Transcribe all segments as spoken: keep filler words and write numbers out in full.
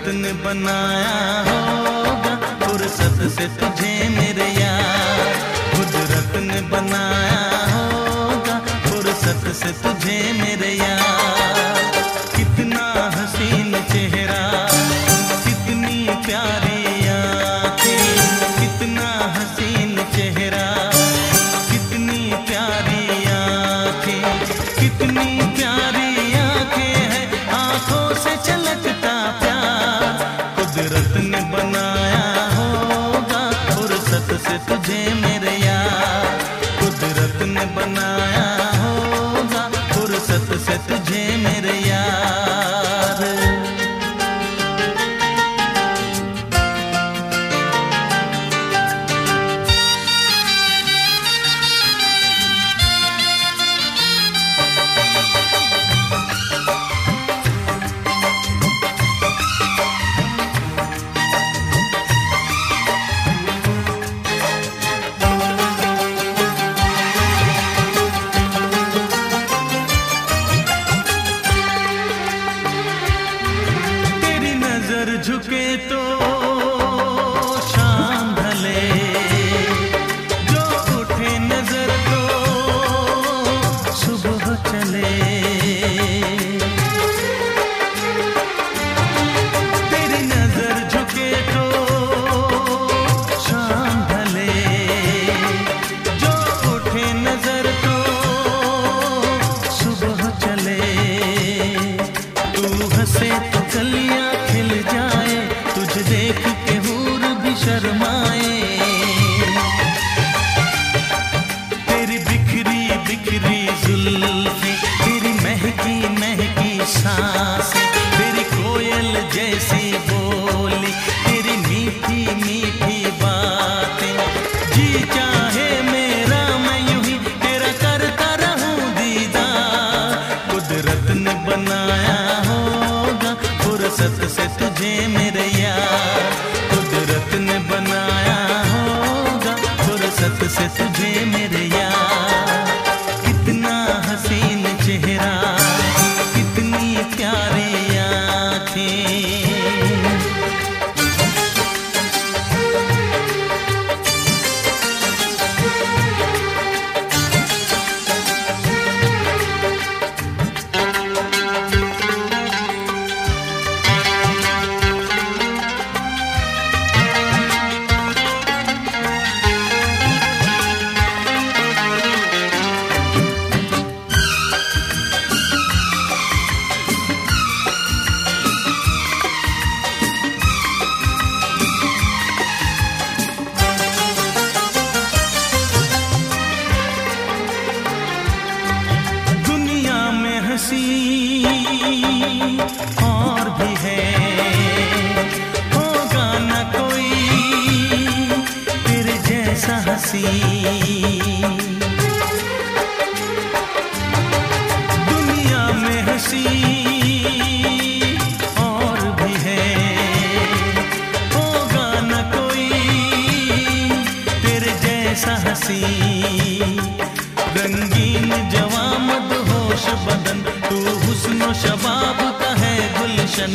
ने बनाया होगा फुर्सत से तुझे मेरे यार, कुदरत ने बनाया होगा फुर्सत से तुझे मेरे यार। कितना हसीन चेहरा, कितनी प्यारी आँखें, कितना हसीन चेहरा, कितनी प्यारी आँखें, कितनी प्यारी आँखें हैं, आँखों से छलकता प्यार। कुदरत ने बनाया होगा फुर्सत से तुझे मेरे यार, कुदरत ने बनाया होगा फुर्सत से तुझे मेरे यार। झुके तो शाम ढले, जो उठे नजर तो सुबह चले। तेरी नजर झुके तो शाम ढले, जो उठे नजर तो सुबह चले। तू हंसे तो गलियां खिल जाए, तुझे देख के हूर भी शर्माए। तेरी बिखरी बिखरी जुल्फें, तेरी महकी महकी सांसें, तेरी कोयल जैसी बोली, तेरी मीठी मीठी बातें। जी चाहे मेरा मैं यूं ही तेरा करता रहूं दीदार। कुदरत ने बनाया होगा फुर्सत से तुझे मेरे यार, कुदरत ने बनाया होगा फुर्सत से तुझे मेरे यार। कितना हसीन चेहरा, कितनी प्यारी आँखें। हंसी और भी है, होगा न कोई तेरे जैसा हंसी। दुनिया में हंसी और भी है, होगा न कोई तेरे जैसा हंसी। रंगीन जवां मदहोश बदन, तू हुस्न शबाब का है गुलशन।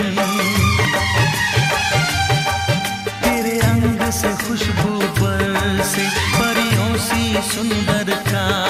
तेरे अंग से खुशबू बरसे परियों सी सुंदर का